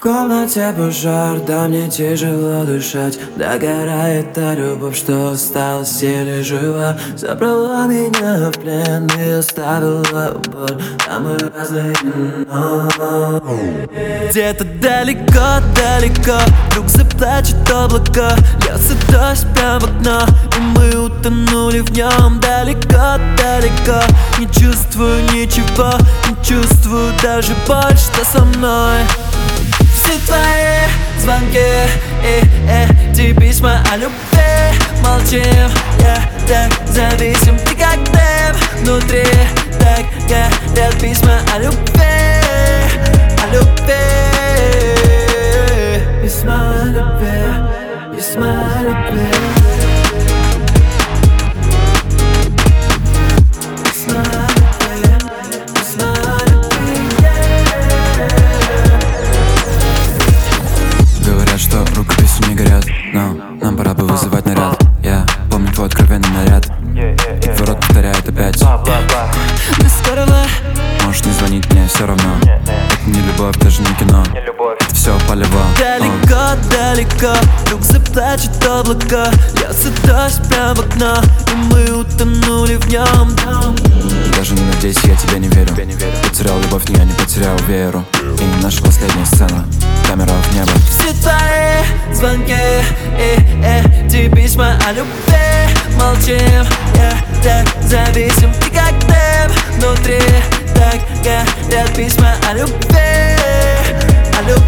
комнате пожар, да мне тяжело дышать. Догорает та любовь, что осталась еле жива. Забрала меня в плен и оставила боль. А мы разные, но где-то далеко-далеко вдруг заплачет облако. Льется дождь прямо в окно, и мы утонули в нем. Далеко-далеко, не чувствую ничего, не чувствую даже боль, что со мной. Все твои звонки эти письма о любви. Молчим, я так зависим. Ты как дым внутри, так горят письма о любви. О любви. Письма о любви, письма о любви. Рукописи не горят, но нам пора бы вызывать наряд. Я помню твой откровенный наряд, и твой рот повторяет опять. Ты скоро можешь не звонить, мне все равно. Это не любовь, даже не кино, это все полево. Далеко-далеко вдруг заплачет облако. Льется дождь прямо в окно, и мы утонули в нем. Даже не надейся, я тебе не верю. Потерял любовь, но я не потерял веру. И наша последняя сцена, камера в небо. Все твои звонки эти письма о любви. Молчим, я так зависим. Ты как дым внутри, так горят письма о любви. О любви.